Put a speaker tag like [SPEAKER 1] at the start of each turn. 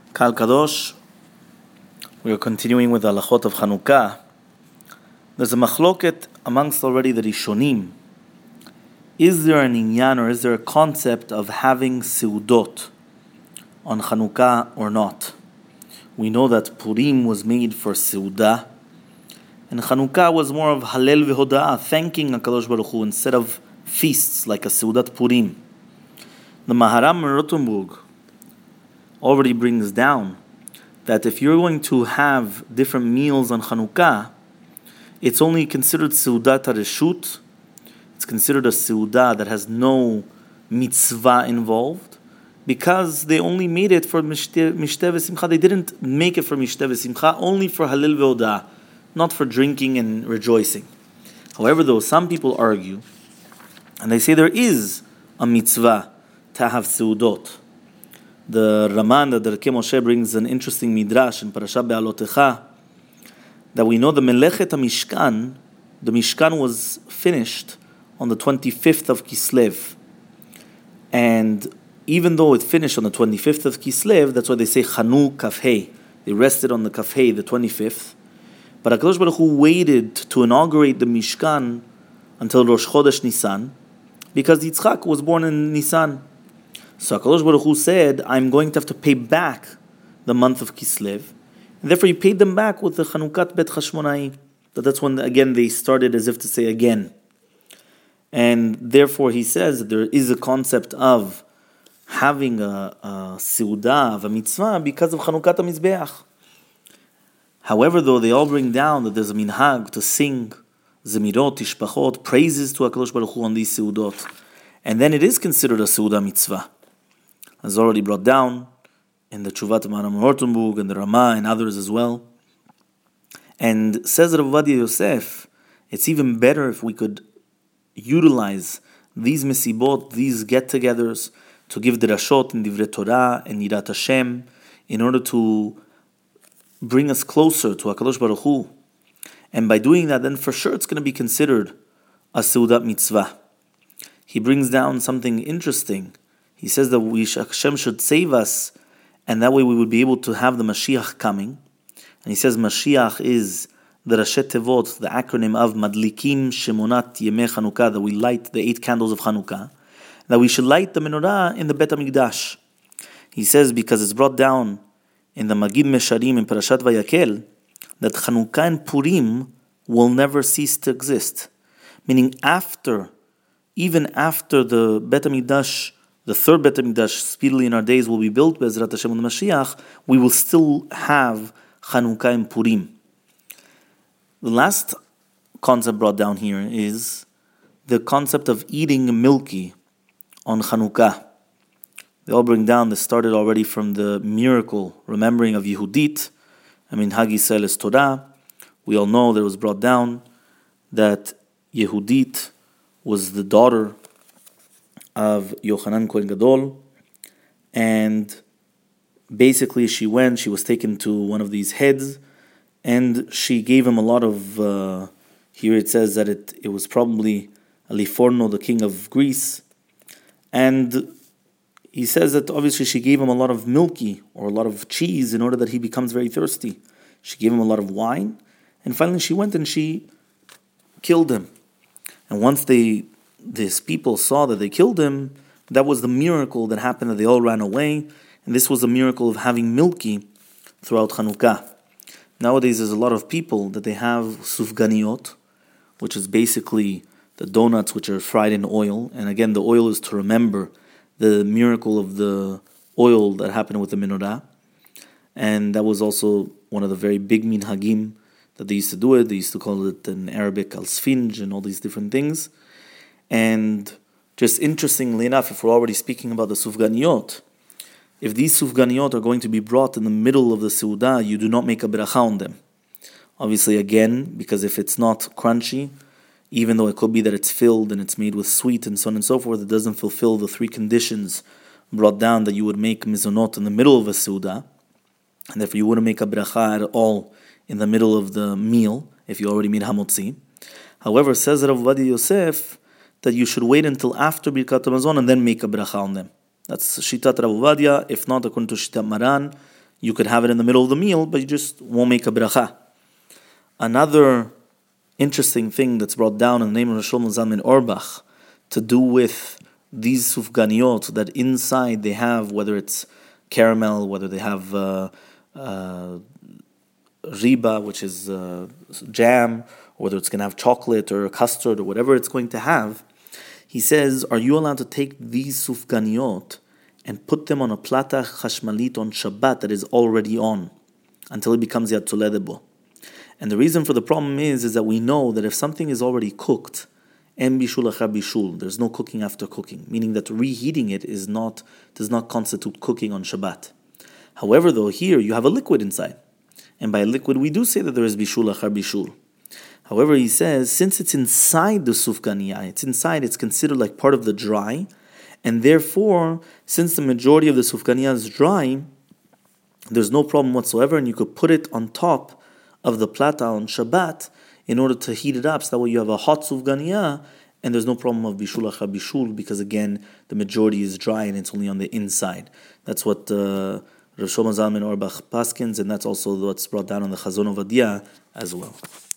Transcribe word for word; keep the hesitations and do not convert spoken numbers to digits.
[SPEAKER 1] Kal Kadosh, we are continuing with the halachot of Chanukah. There's a machloket amongst already the Rishonim. Is there an inyan or is there a concept of having seudot on Chanukah or not? We know that Purim was made for seudah, and Chanukah was more of halel v'hoda'ah, thanking HaKadosh Baruch Hu instead of feasts like a seudat Purim. The Maharam Rothenburg already brings down that if you're going to have different meals on Chanukah, it's only considered seudat hareshut. It's considered a seudah that has no mitzvah involved, because they only made it for mishteh v'simcha. They didn't make it for mishteh v'simcha, only for halil v'hoda'ah, not for drinking and rejoicing. However, though, some people argue, and they say there is a mitzvah to have seudot. The Raman, the Derkei Moshe, brings an interesting midrash in Parashat Be'alotecha, that we know the Melechet HaMishkan, the Mishkan was finished on the twenty-fifth of Kislev. And even though it finished on the twenty-fifth of Kislev, that's why they say Chanu Kafhei. They rested on the Kafhei, the twenty-fifth. But HaKadosh Baruch Hu waited to inaugurate the Mishkan until Rosh Chodesh Nisan, because Yitzchak was born in Nisan. So HaKadosh Baruch Hu said, I'm going to have to pay back the month of Kislev. And therefore he paid them back with the Chanukat Bet Chashmonai. But that's when, again, they started as if to say again. And therefore he says that there is a concept of having a, a seudah, of a mitzvah, because of Chanukat HaMizbeach. However, though, they all bring down that there's a minhag to sing zemirot, tishbachot, praises to HaKadosh Baruch Hu on these seudot. And then it is considered a seudah mitzvah, as already brought down in the Tshuvat Maharam Rothenburg and the Ramah and others as well. And says Rav Ovadia Yosef, it's even better if we could utilize these mesibot, these get-togethers, to give drashot in Divrei Torah and Yirat Hashem, in order to bring us closer to HaKadosh Baruch Hu. And by doing that, then for sure it's going to be considered a seudat mitzvah. He brings down something interesting. He says that we Hashem should save us, and that way we would be able to have the Mashiach coming. And he says Mashiach is the Rashi Tevot, the acronym of Madlikim Shemonat Yemei Chanukah, that we light the eight candles of Chanukah, that we should light the menorah in the Bet HaMikdash. He says because it's brought down in the Magid Mesharim in Parashat Vayakel that Chanukah and Purim will never cease to exist. Meaning after, even after the Bet HaMikdash, the third Bet HaMikdash speedily in our days will be built, Be'ezrat Hashem and the Mashiach, we will still have Chanukah and Purim. The last concept brought down here is the concept of eating milky on Chanukah. They all bring down, this started already from the miracle, remembering of Yehudit. I mean, Hag Yisrael is Torah. We all know that it was brought down that Yehudit was the daughter of Yochanan Kohen Gadol, and basically she went, she was taken to one of these heads, and she gave him a lot of, uh, here it says that it, it was probably Livorno, the king of Greece, and he says that obviously she gave him a lot of milky or a lot of cheese in order that he becomes very thirsty. She gave him a lot of wine, and finally she went and she killed him. And once they, these people saw that they killed him, that was the miracle that happened, that they all ran away. And this was a miracle of having milky throughout Chanukah. Nowadays there's a lot of people that they have sufganiyot, which is basically the donuts which are fried in oil. And again, the oil is to remember the miracle of the oil that happened with the menorah. And that was also one of the very big minhagim that they used to do it. They used to call it in Arabic al-sfinj and all these different things. And just interestingly enough, if we're already speaking about the sufganiyot, if these sufganiyot are going to be brought in the middle of the seudah, you do not make a beracha on them. Obviously, again, because if it's not crunchy, even though it could be that it's filled and it's made with sweet and so on and so forth, it doesn't fulfill the three conditions brought down that you would make mizonot in the middle of a seudah, and therefore you wouldn't make a beracha at all in the middle of the meal if you already made hamotzi. However, says Rav Ovadia Yosef that you should wait until after Birkat Hamazon and then make a beracha on them. That's Shitat Rav Ovadia. If not, according to Shitat Maran, you could have it in the middle of the meal, but you just won't make a bracha. Another interesting thing that's brought down in the name of Rosh Shlomo Zalman Auerbach to do with these sufganiyot, that inside they have, whether it's caramel, whether they have uh, uh, riba, which is uh, jam, or whether it's going to have chocolate or custard or whatever it's going to have. He says, are you allowed to take these sufganiyot and put them on a plata chashmalit on Shabbat that is already on until it becomes yad toledebo? And the reason for the problem is, is that we know that if something is already cooked, em bishul achar bishul, there's no cooking after cooking, meaning that reheating it is not does not constitute cooking on Shabbat. However, though, here you have a liquid inside. And by liquid, we do say that there is bishul achar bishul. However, he says, since it's inside the sufganiya, it's inside, it's considered like part of the dry, and therefore, since the majority of the sufganiya is dry, there's no problem whatsoever, and you could put it on top of the plata on Shabbat in order to heat it up, so that way you have a hot sufganiya, and there's no problem of bishul achar bishul, because again, the majority is dry and it's only on the inside. That's what uh, Rosh Shlomo Zalman Auerbach paskins, and that's also what's brought down on the Chazon Ovadia as well.